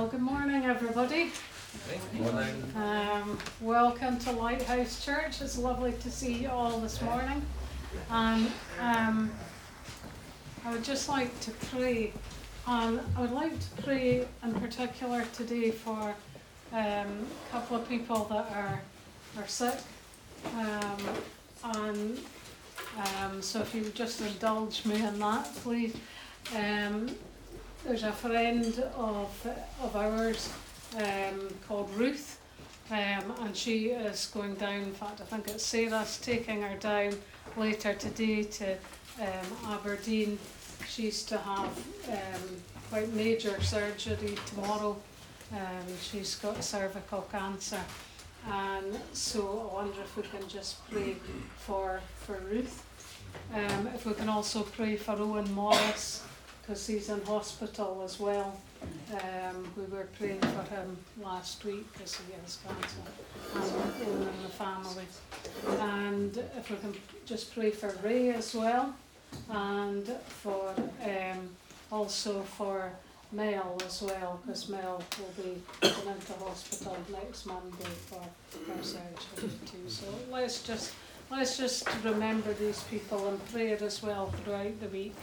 Well, good morning, everybody. Good morning. Welcome to Lighthouse Church. It's lovely to see you all this morning. And I would just like to pray. I would like to pray in particular today for a couple of people that are sick. So if you would just indulge me in that, please. There's a friend of ours called Ruth, and she is going down. In fact, I think it's Sarah's taking her down later today to Aberdeen. She's to have quite major surgery tomorrow. She's got cervical cancer, and so I wonder if we can just pray for Ruth. If we can also pray for Owen Morris, because he's in hospital as well. We were praying for him last week because he has cancer, and Owen and the family. And if we can just pray for Ray as well, and for also for Mel as well, because Mel will be going into hospital next Monday for surgery too. So let's just remember these people in prayer as well throughout the week.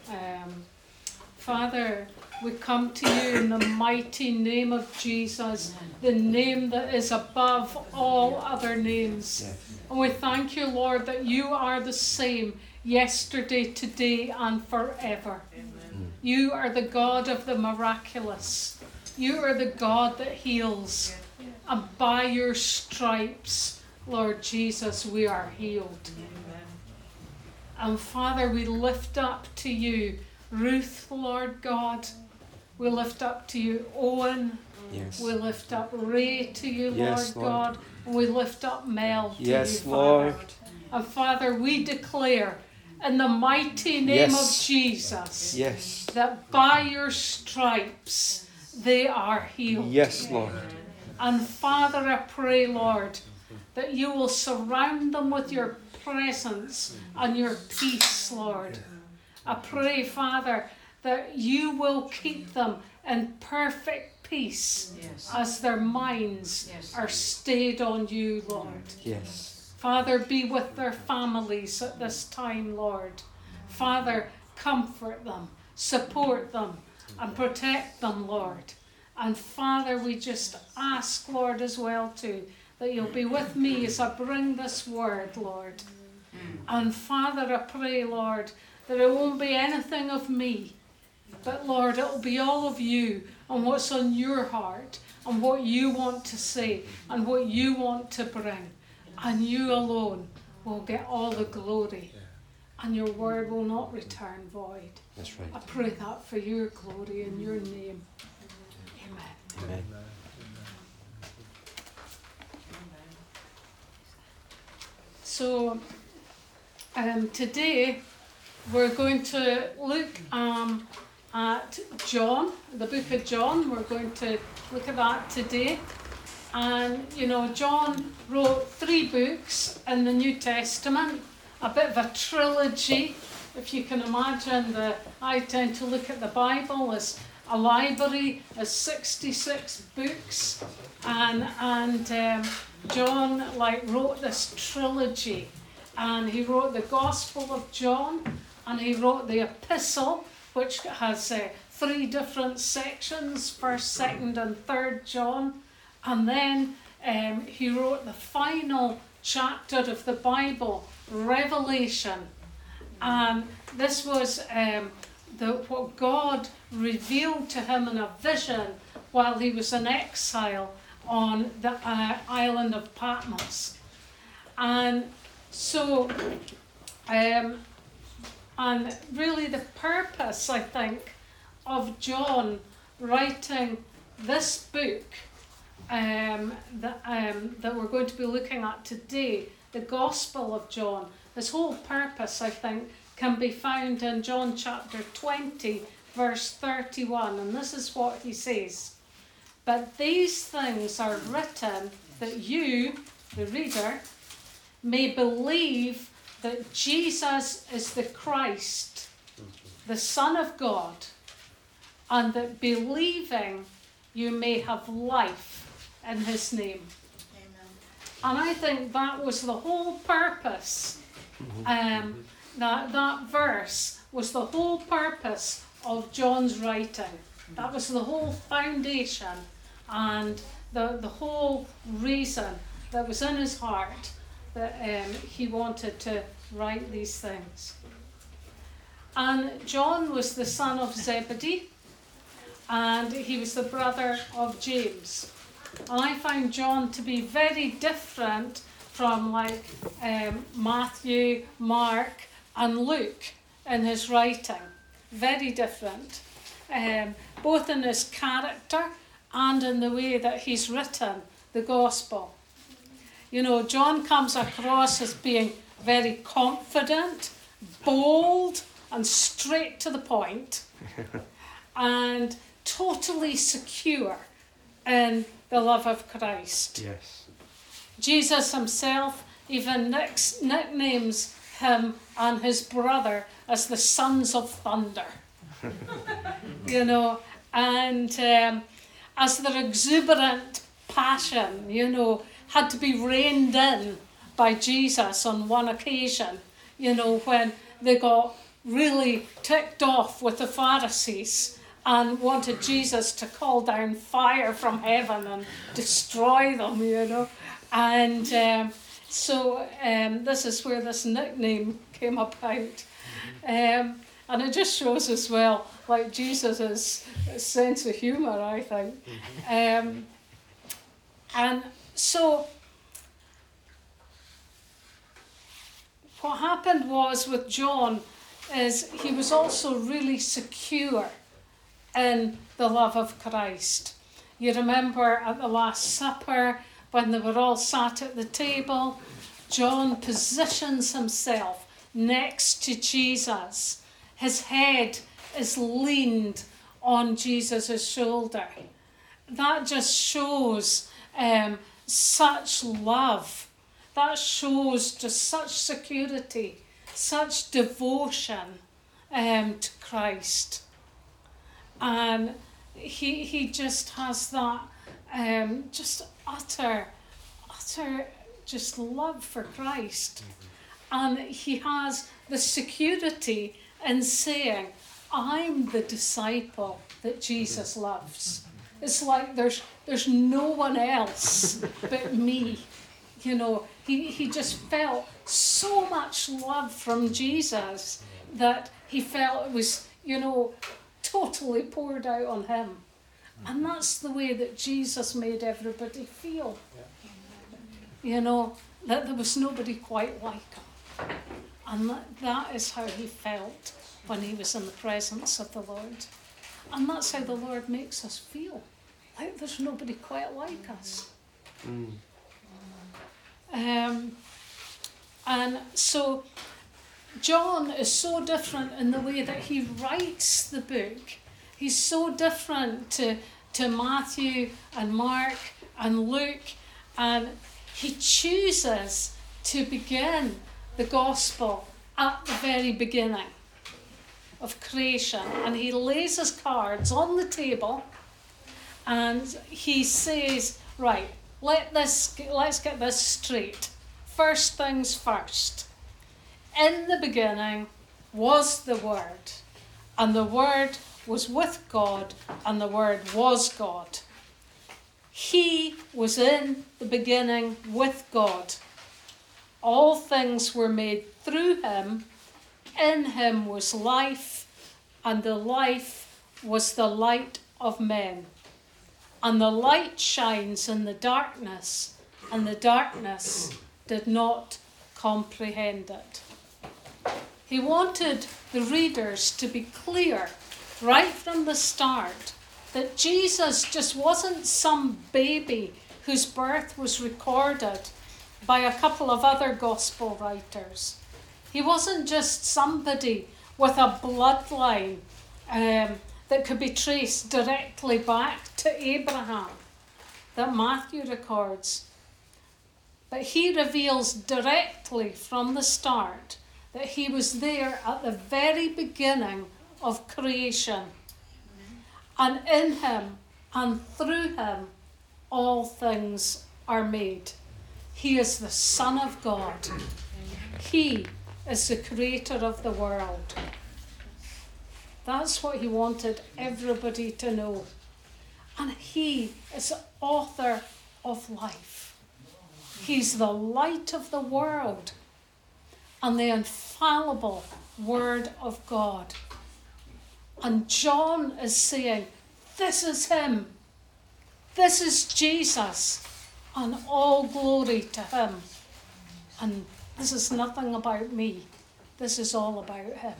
Father, we come to you in the mighty name of Jesus, the name that is above all other names. And we thank you, Lord, that you are the same yesterday, today, and forever. Amen. You are the God of the miraculous. You are the God that heals. And by your stripes, Lord Jesus, we are healed. Amen. And Father, we lift up to you Ruth, Lord God. We lift up to you Owen. Yes. We lift up Ray to you, Yes, Lord God. And we lift up Mel to yes, you, Lord. Father. And Father, we declare in the mighty name of Jesus that by your stripes they are healed. Yes, Lord. And Father, I pray, Lord, that you will surround them with your presence and your peace, Lord. I pray, Father, that you will keep them in perfect peace as their minds are stayed on you, Lord. Yes. Father, be with their families at this time, Lord. Father, comfort them, support them, and protect them, Lord. And Father, we just ask, Lord, as well too, that you'll be with me as I bring this word, Lord. And Father, I pray, Lord, that it won't be anything of me, but Lord, it'll be all of you and what's on your heart and what you want to say and what you want to bring. And you alone will get all the glory, and your word will not return void. That's right. I pray that for your glory in your name. Amen. Amen. So today we're going to look at John, the book of John. We're going to look at that today. And, you know, John wrote 3 books in the New Testament, a bit of a trilogy. If you can imagine, I tend to look at the Bible as a library, as 66 books. And John, wrote this trilogy. And he wrote the Gospel of John, and he wrote the Epistle, which has 3 different sections, 1st, 2nd, and 3rd John. And then he wrote the final chapter of the Bible, Revelation. And this was what God revealed to him in a vision while he was in exile on the island of Patmos. And so, and really the purpose, I think, of John writing this book that we're going to be looking at today, the Gospel of John, his whole purpose, I think, can be found in John chapter 20, verse 31. And this is what he says. But these things are written that you, the reader, may believe that Jesus is the Christ, the Son of God, and that believing you may have life in his name. And I think that was the whole purpose. That verse was the whole purpose of John's writing. That was the whole foundation and the whole reason that was in his heart that he wanted to write these things. And John was the son of Zebedee, and he was the brother of James. And I find John to be very different from like Matthew, Mark and Luke in his writing. Very different. Both in his character and in the way that he's written the gospel. You know, John comes across as being very confident, bold and straight to the point and totally secure in the love of Christ. Yes. Jesus himself even nicknames him and his brother as the sons of thunder. You know, and as their exuberant passion, you know, had to be reined in by Jesus on one occasion, you know, when they got really ticked off with the Pharisees and wanted Jesus to call down fire from heaven and destroy them, you know. And so this is where this nickname came about. And it just shows as well, like Jesus' sense of humour, I think. And so what happened was with John is he was also really secure in the love of Christ. You remember at the Last Supper, when they were all sat at the table, John positions himself next to Jesus. His head is leaned on Jesus' shoulder. That just shows such love. That shows just such security, such devotion to Christ. And he just has that just utter just love for Christ. And he has the security in saying, I'm the disciple that Jesus loves. It's like there's no one else but me. You know, he just felt so much love from Jesus that he felt it was, you know, totally poured out on him. And that's the way that Jesus made everybody feel. You know, that there was nobody quite like him. And that is how he felt when he was in the presence of the Lord. And that's how the Lord makes us feel. Like there's nobody quite like us. And so John is so different in the way that he writes the book. He's so different to Matthew and Mark and Luke, and he chooses to begin the gospel at the very beginning of creation, and he lays his cards on the table and he says, right, let's get this straight. First things first. In the beginning was the Word, and the Word was with God, and the Word was God. He was in the beginning with God. All things were made through him. In him was life, and the life was the light of men. And the light shines in the darkness, and the darkness did not comprehend it. He wanted the readers to be clear right from the start that Jesus just wasn't some baby whose birth was recorded by a couple of other gospel writers. He wasn't just somebody with a bloodline that could be traced directly back to Abraham that Matthew records. But he reveals directly from the start that he was there at the very beginning of creation. And in him and through him all things are made. He is the Son of God. He is the creator of the world. That's what he wanted everybody to know. And he is the author of life. He's the light of the world and the infallible Word of God. And John is saying, this is him. This is Jesus. And all glory to him. And this is nothing about me. This is all about him.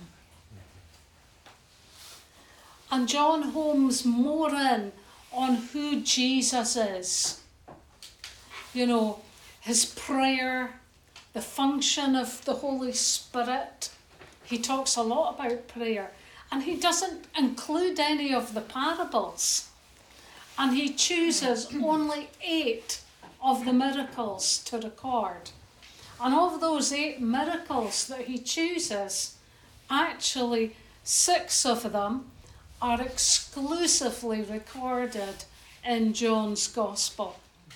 And John homes more in on who Jesus is. You know, his prayer, the function of the Holy Spirit. He talks a lot about prayer. And he doesn't include any of the parables. And he chooses only 8 of the miracles to record. And of those 8 miracles that he chooses, actually 6 of them are exclusively recorded in John's Gospel.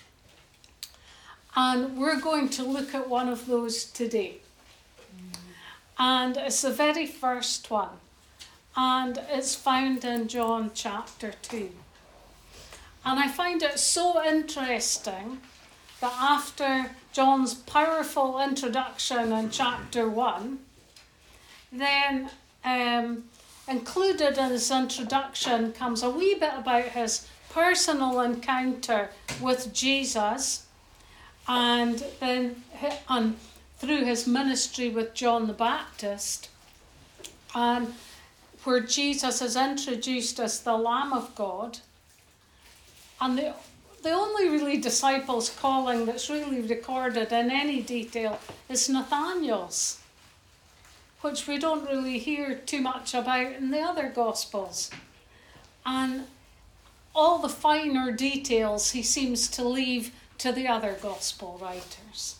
And we're going to look at one of those today. And it's the very first one. And it's found in John chapter 2. And I find it so interesting that after John's powerful introduction in chapter 1, then included in his introduction comes a wee bit about his personal encounter with Jesus, and then through his ministry with John the Baptist, and where Jesus is introduced as the Lamb of God. And the only really disciples' calling that's really recorded in any detail is Nathanael's, which we don't really hear too much about in the other Gospels. And all the finer details he seems to leave to the other Gospel writers.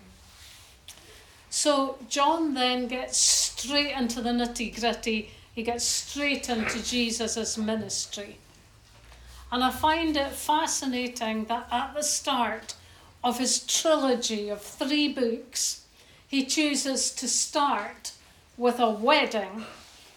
So John then gets straight into the nitty-gritty. He gets straight into Jesus' ministry. And I find it fascinating that at the start of his trilogy of 3 books, he chooses to start with a wedding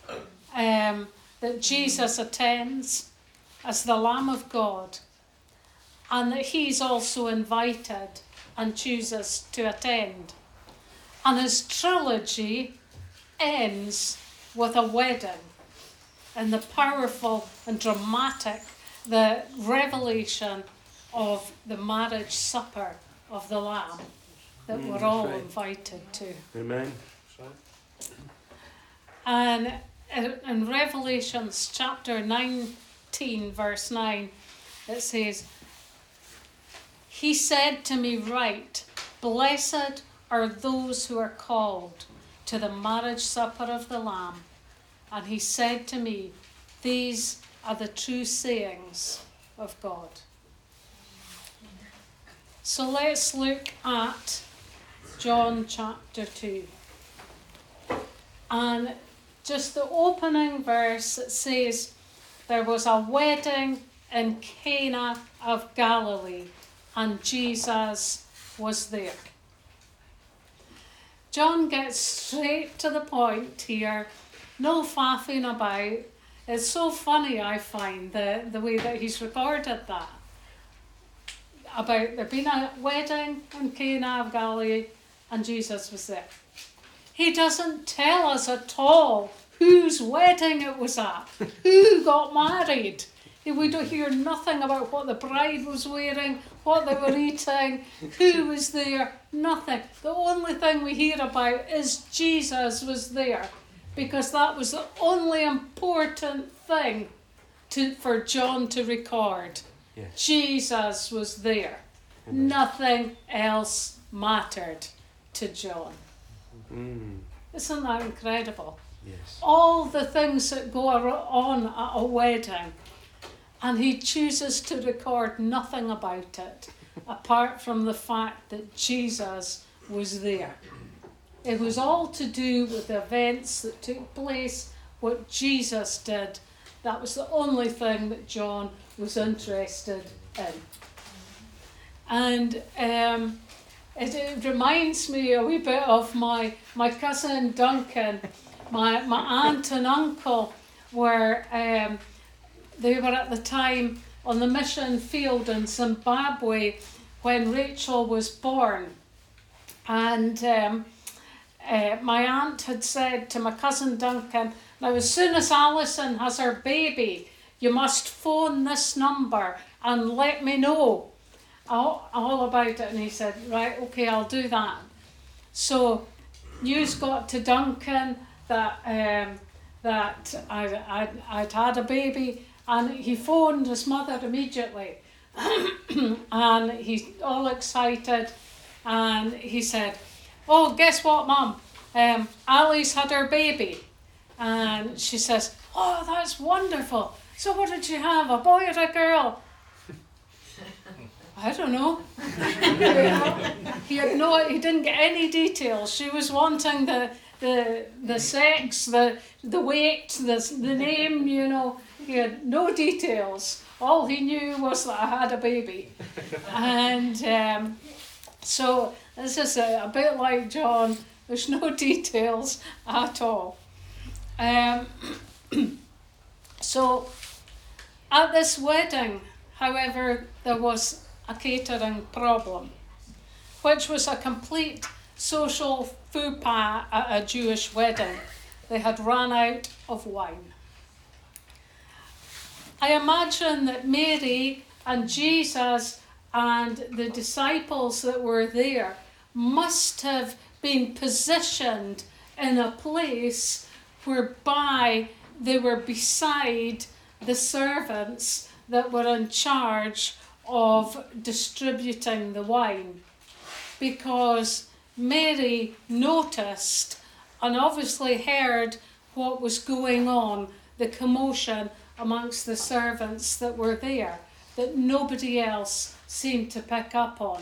that Jesus attends as the Lamb of God, and that he's also invited and chooses to attend. And his trilogy ends with a wedding and the powerful and dramatic, the revelation of the marriage supper of the Lamb that we're all invited to. Amen. And in Revelations chapter 19, verse 9, it says, "He said to me, write, blessed are those who are called to the marriage supper of the Lamb. And he said to me, these are the true sayings of God." So let's look at John chapter 2. And just the opening verse, it says, there was a wedding in Cana of Galilee, and Jesus was there. John gets straight to the point here, no faffing about. It's so funny, I find, the way that he's recorded that. About there being a wedding in Cana of Galilee and Jesus was there. He doesn't tell us at all whose wedding it was at, who got married. We don't hear nothing about what the bride was wearing, what they were eating, who was there, nothing. The only thing we hear about is Jesus was there, because that was the only important thing for John to record. Yes. Jesus was there. Amen. Nothing else mattered to John. Mm. Isn't that incredible? Yes. All the things that go on at a wedding, and he chooses to record nothing about it apart from the fact that Jesus was there. It was all to do with the events that took place, what Jesus did, That was the only thing that John was interested in. And it reminds me a wee bit of my cousin Duncan. My aunt and uncle were, they were at the time on the mission field in Zimbabwe when Rachel was born. And my aunt had said to my cousin Duncan, now as soon as Alison has her baby, you must phone this number and let me know all about it. And he said, right, okay, I'll do that. So news got to Duncan that I'd had a baby, and he phoned his mother immediately. And he's all excited, and he said, oh, guess what, Mum? Ali's had her baby. And she says, oh, that's wonderful. So what did you have, a boy or a girl? I don't know. He didn't get any details. She was wanting the sex, the weight, the name, you know. He had no details. All he knew was that I had a baby. And so this is a bit like John. There's no details at all. So at this wedding, however, there was a catering problem, which was a complete social faux pas at a Jewish wedding. They had run out of wine. I imagine that Mary and Jesus and the disciples that were there must have been positioned in a place whereby they were beside the servants that were in charge of distributing the wine, because Mary noticed and obviously heard what was going on, the commotion amongst the servants that were there, that nobody else seemed to pick up on.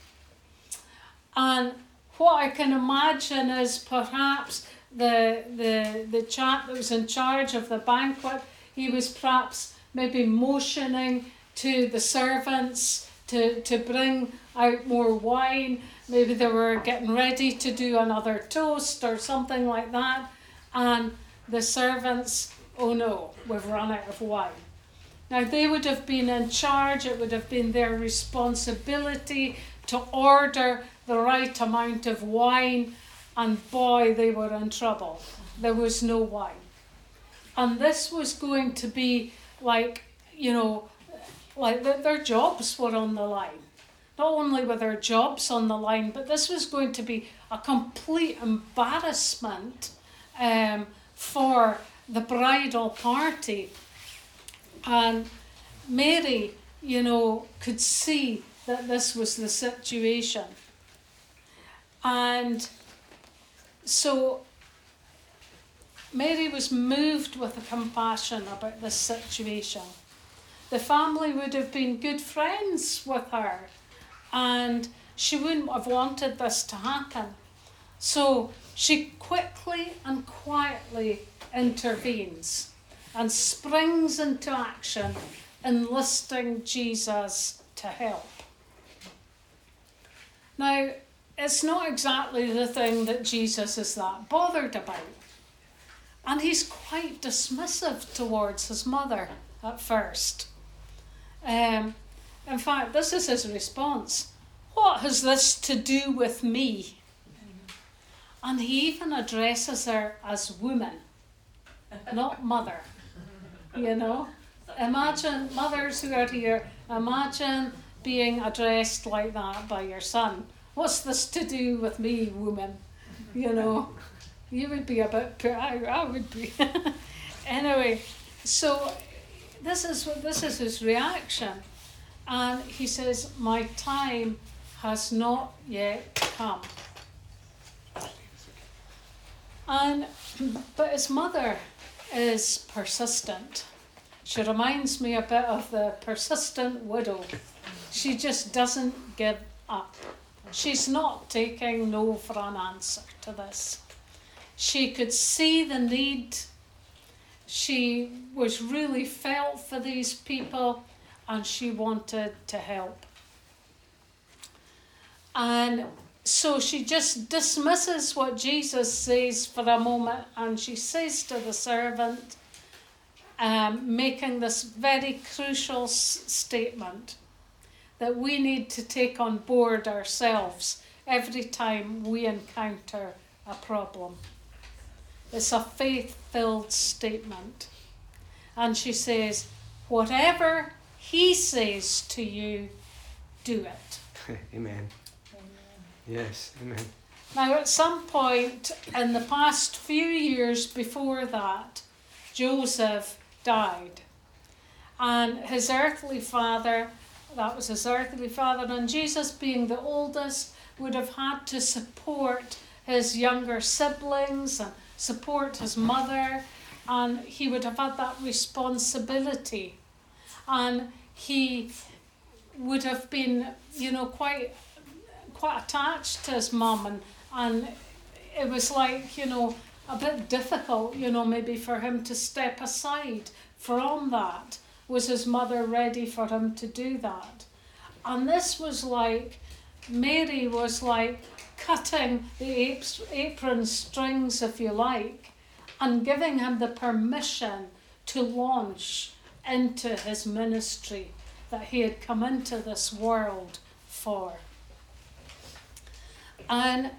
And what I can imagine is perhaps the chap that was in charge of the banquet, he was perhaps maybe motioning to the servants to bring out more wine. Maybe they were getting ready to do another toast or something like that. And the servants, oh no, we've run out of wine. Now they would have been in charge. It would have been their responsibility to order the right amount of wine. And boy, they were in trouble. There was no wine. And this was going to be like, you know, like their jobs were on the line. Not only were their jobs on the line, but this was going to be a complete embarrassment for the bridal party. And Mary, you know, could see that this was the situation. And so Mary was moved with a compassion about this situation. The family would have been good friends with her, and she wouldn't have wanted this to happen. So she quickly and quietly intervenes and springs into action, enlisting Jesus to help. Now, it's not exactly the thing that Jesus is that bothered about. And he's quite dismissive towards his mother at first. In fact, this is his response. What has this to do with me? And he even addresses her as woman, not mother. You know? Imagine, mothers who are here, imagine being addressed like that by your son. What's this to do with me, woman? You know? You would be a bit, I would be. Anyway, so this is his reaction. And he says, my time has not yet come. But his mother is persistent. She reminds me a bit of the persistent widow. She just doesn't give up. She's not taking no for an answer to this. She could see the need. she was really felt for these people and she wanted to help. And so she just dismisses what Jesus says for a moment, and she says to the servant, making this very crucial statement, that we need to take on board ourselves every time we encounter a problem. It's a faith-filled statement. And she says, whatever he says to you, do it. Amen. Yes, amen. Now, at some point in the past few years before that, Joseph died. And his earthly father, and Jesus, being the oldest, would have had to support his younger siblings and support his mother, and he would have had that responsibility. And he would have been, quite attached to his mum, and it was like, a bit difficult, maybe for him to step aside from that. Was his mother ready for him to do that? And this was like, Mary was like cutting the apron strings, if you like, and giving him the permission to launch into his ministry that he had come into this world for. And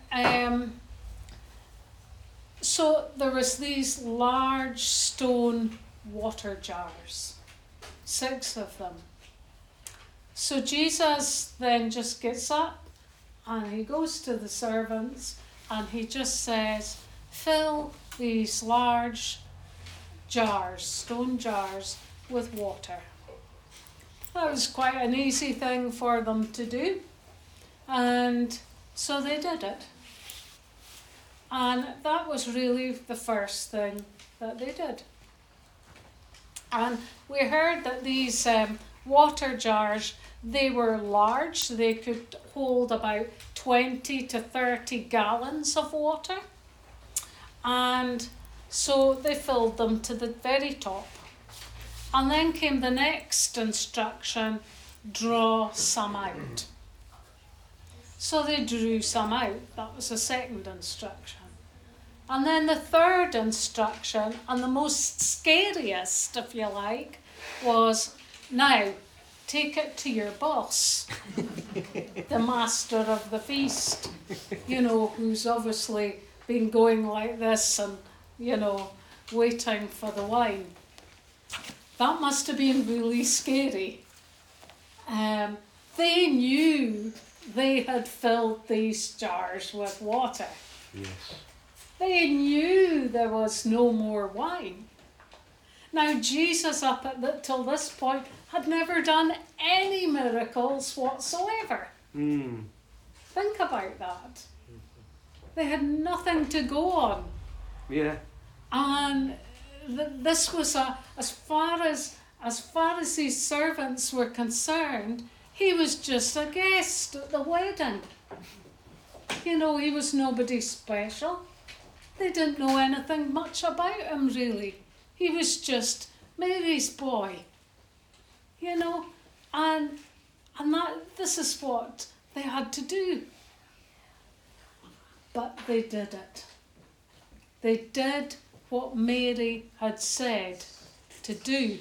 so there was these large stone water jars, 6 of them. So Jesus then just gets up and he goes to the servants and he just says, fill these large jars, stone jars, with water. That was quite an easy thing for them to do. And so they did it. And that was really the first thing that they did. And we heard that these water jars, they were large. They could hold about 20 to 30 gallons of water. And so they filled them to the very top. And then came the next instruction, draw some out. So they drew some out. That was the second instruction. And then the third instruction, and the most scariest, if you like, was, now, take it to your boss, the master of the feast, who's obviously been going like this and, waiting for the wine. That must have been really scary. They knew they had filled these jars with water. Yes. They knew there was no more wine. Now, Jesus, till this point, had never done any miracles whatsoever. Think about that. They had nothing to go on. Yeah. And this was as far as these servants were concerned, he was just a guest at the wedding. He was nobody special. They didn't know anything much about him, really. He was just Mary's boy. And this is what they had to do. But they did it. They did what Mary had said to do.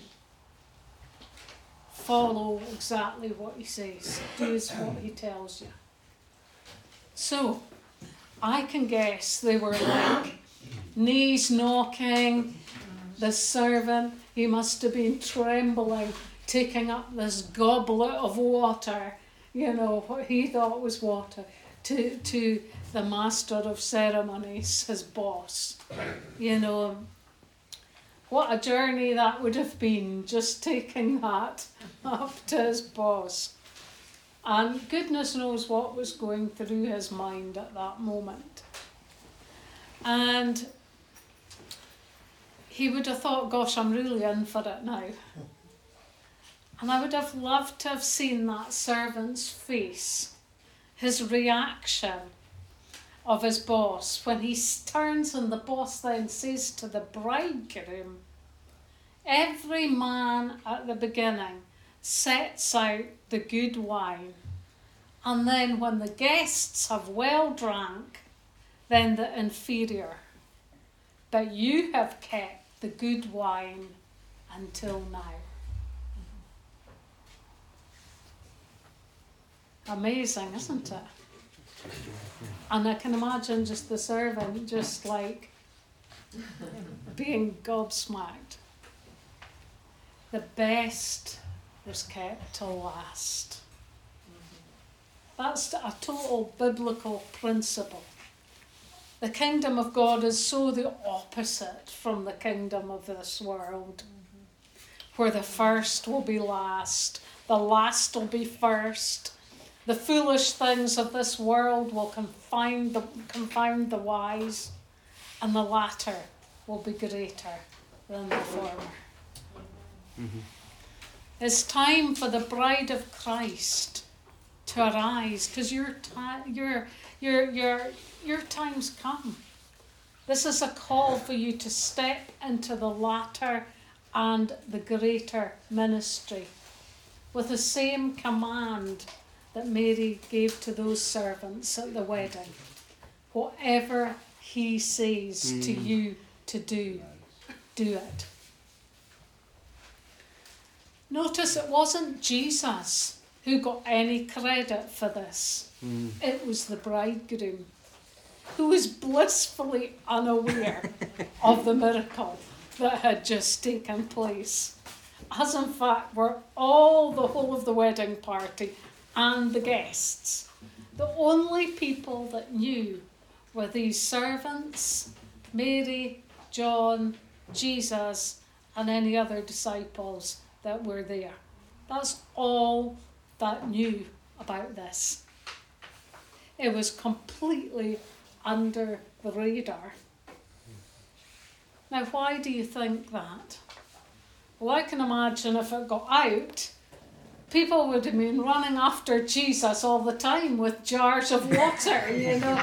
Follow exactly what he says. Do what he tells you. So, I can guess they were like knees knocking. The servant, he must have been trembling, taking up this goblet of water, what he thought was water, to the master of ceremonies, his boss. What a journey that would have been, just taking that up to his boss. And goodness knows what was going through his mind at that moment. And he would have thought, gosh, I'm really in for it now. And I would have loved to have seen that servant's face, his reaction of his boss, when he turns and the boss then says to the bridegroom, Every man at the beginning sets out the good wine, and then when the guests have well drank, then the inferior. But you have kept the good wine until now. Amazing, isn't it? And I can imagine just the servant just like being gobsmacked. The best was kept till last. That's a total biblical principle. The kingdom of God is so the opposite from the kingdom of this world, where the first will be last, the last will be first. The foolish things of this world will confound the wise, and the latter will be greater than the former. Mm-hmm. It's time for the bride of Christ to arise, because your time's come. This is a call for you to step into the latter and the greater ministry with the same command that Mary gave to those servants at the wedding. Whatever he says to you to do, do it. Notice it wasn't Jesus who got any credit for this. It was the bridegroom, who was blissfully unaware of the miracle that had just taken place, as in fact were all the whole of the wedding party and the guests. The only people that knew were these servants, Mary, John, Jesus, and any other disciples that were there. That's all that knew about this. It was completely under the radar. Now, why do you think that? Well, I can imagine if it got out, people would have been running after Jesus all the time with jars of water, you know.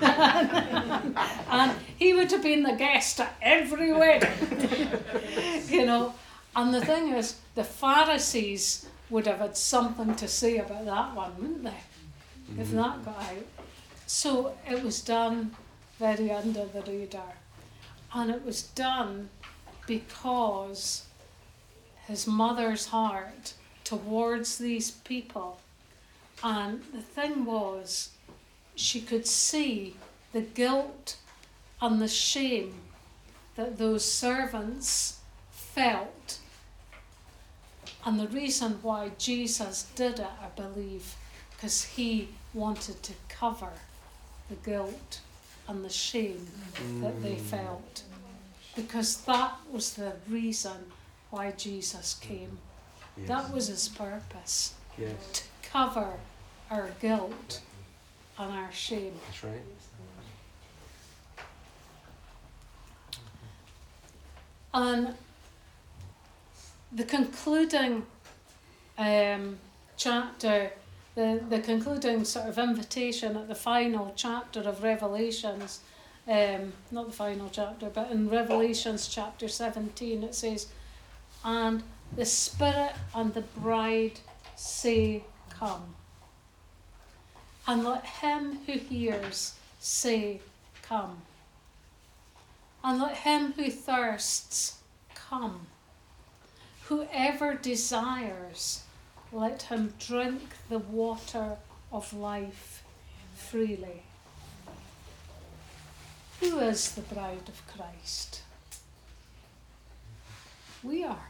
And he would have been the guest at every wedding, you know. And the thing is, the Pharisees would have had something to say about that one, wouldn't they? If that got out. So it was done very under the radar. And it was done because his mother's heart towards these people. And the thing was, she could see the guilt and the shame that those servants felt. And the reason why Jesus did it, I believe, because he wanted to cover the guilt and the shame that they felt. Because that was the reason why Jesus came. Yes. That was his purpose. Yes. To cover our guilt and our shame. That's right. And the concluding chapter, the concluding sort of invitation at the final chapter of Revelations, not the final chapter, but in Revelations chapter 17, it says, "And the Spirit and the bride say, come. And let him who hears say, come. And let him who thirsts come. Whoever desires, let him drink the water of life freely." Who is the bride of Christ? We are.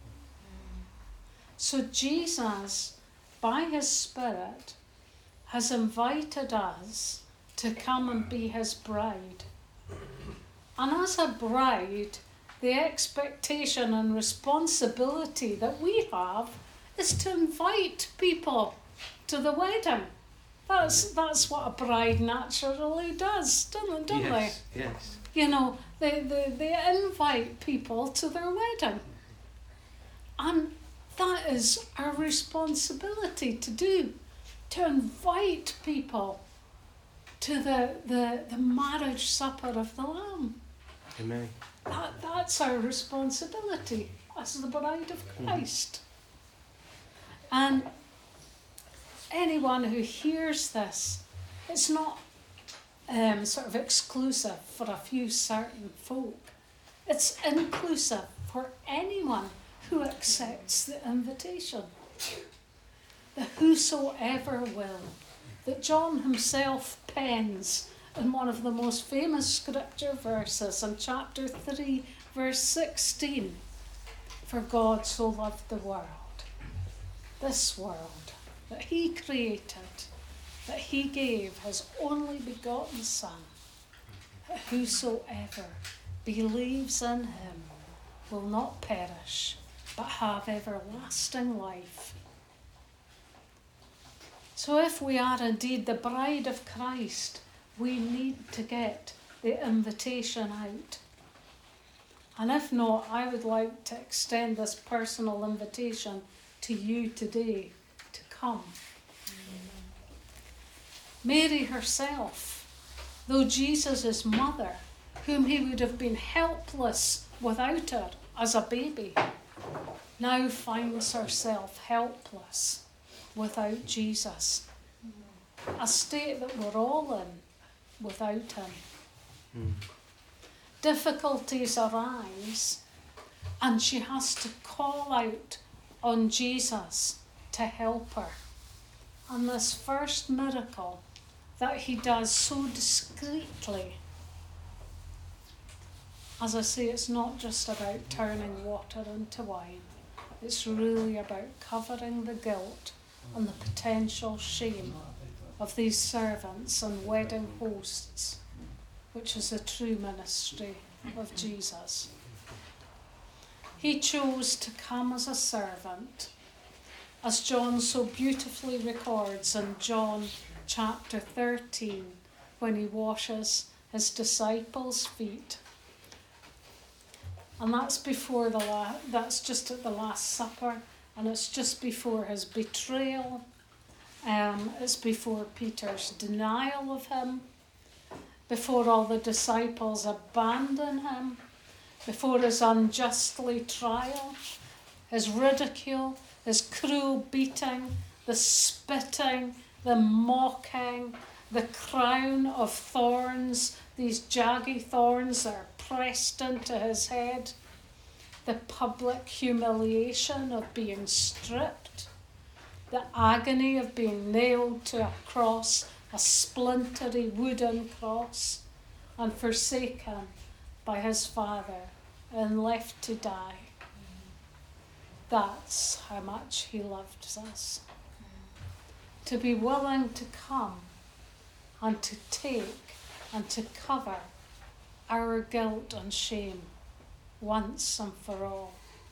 So Jesus, by his Spirit, has invited us to come and be his bride. And as a bride, the expectation and responsibility that we have is to invite people to the wedding. That's what a bride naturally does, don't Yes. they? Yes. You know, they invite people to their wedding. And that is our responsibility to do, to invite people to the marriage supper of the Lamb. Amen. That's our responsibility. as the bride of Christ. And anyone who hears this, it's not sort of exclusive for a few certain folk. It's inclusive for anyone who accepts the invitation. The whosoever will, that John himself pens in one of the most famous scripture verses in chapter 3, verse 16. For God so loved the world, this world, that he created, that he gave his only begotten Son, that whosoever believes in him will not perish, but have everlasting life. So if we are indeed the bride of Christ, we need to get the invitation out. And if not, I would like to extend this personal invitation to you today to come. Mary herself, though Jesus' mother, whom he would have been helpless without her as a baby, now finds herself helpless without Jesus. A state that we're all in without him. Difficulties arise, and she has to call out on Jesus to help her. And this first miracle that he does so discreetly, as I say, it's not just about turning water into wine. It's really about covering the guilt and the potential shame of these servants and wedding hosts, which is the true ministry of Jesus. He chose to come as a servant, as John so beautifully records in John chapter 13, when he washes his disciples' feet. And that's before that's just at the Last Supper, and it's just before his betrayal. It's before Peter's denial of him, before all the disciples abandon him, before his unjustly trial, his ridicule, his cruel beating, the spitting, the mocking, the crown of thorns, these jaggy thorns that are pressed into his head, the public humiliation of being stripped, the agony of being nailed to a cross, a splintery wooden cross, and forsaken by his Father and left to die. That's how much he loved us. To be willing to come and to take and to cover our guilt and shame once and for all.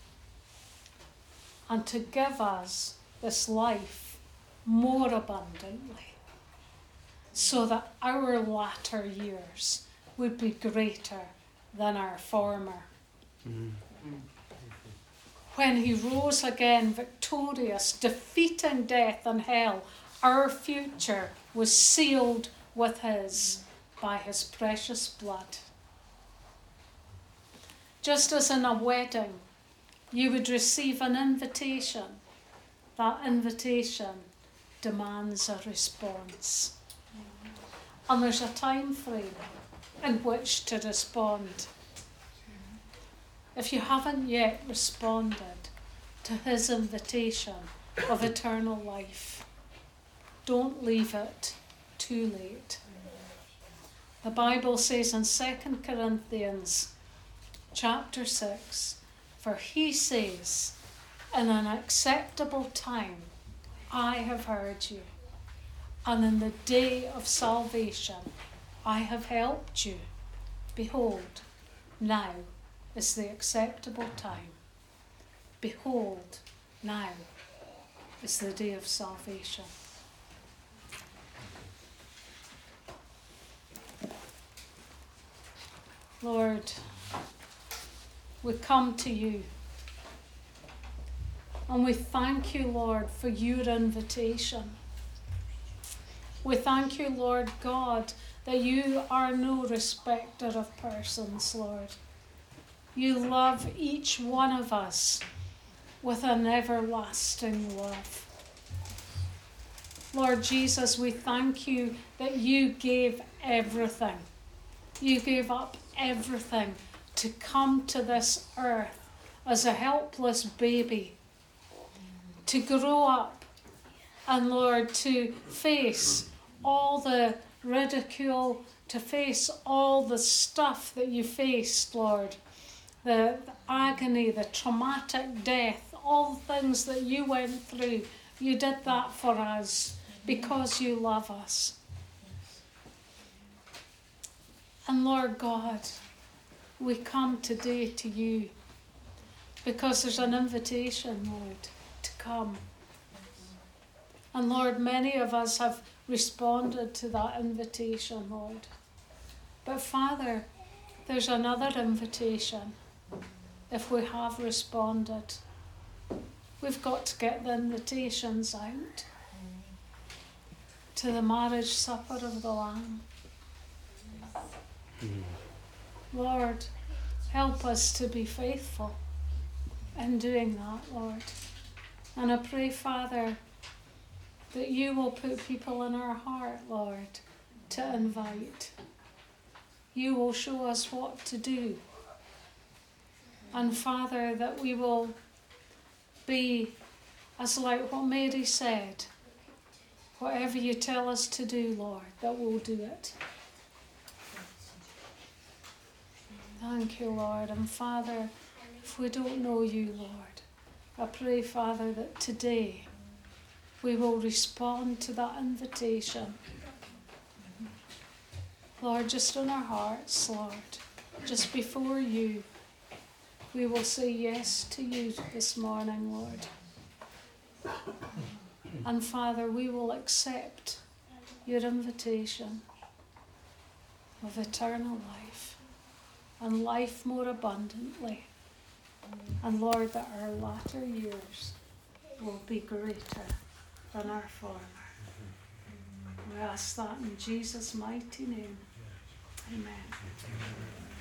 And to give us this life more abundantly, so that our latter years would be greater than our former. When he rose again victorious, defeating death and hell, our future was sealed with his by his precious blood. Just as in a wedding, you would receive an invitation. That invitation demands a response. And there's a time frame in which to respond. If you haven't yet responded to his invitation of eternal life, don't leave it too late. The Bible says in 2 Corinthians chapter 6, for he says, in an acceptable time I have heard you, and in the day of salvation I have helped you. Behold, now is the acceptable time. Behold, now is the day of salvation. Lord, we come to you and we thank you, Lord, for your invitation. We thank you, Lord God, that you are no respecter of persons, Lord. You love each one of us with an everlasting love. Lord Jesus, we thank you that you gave everything. You gave up everything to come to this earth as a helpless baby, to grow up, and Lord, to face all the ridicule, to face all the stuff that you faced, Lord, the agony, the traumatic death, all the things that you went through. You did that for us because you love us. And Lord God, we come today to you because there's an invitation, Lord, to come. And Lord, many of us have responded to that invitation, Lord. But Father, there's another invitation if we have responded. We've got to get the invitations out to the marriage supper of the Lamb. Lord, help us to be faithful in doing that, Lord. And I pray, Father, that you will put people in our heart, Lord, to invite. You will show us what to do. And Father, that we will be, as like what Mary said, whatever you tell us to do, Lord, that we'll do it. Thank you, Lord. And Father, if we don't know you, Lord, I pray, Father, that today we will respond to that invitation. Lord, just in our hearts, Lord, just before you, we will say yes to you this morning, Lord. And Father, we will accept your invitation of eternal life and life more abundantly. And Lord, that our latter years will be greater than our former. We ask that in Jesus' mighty name. Amen.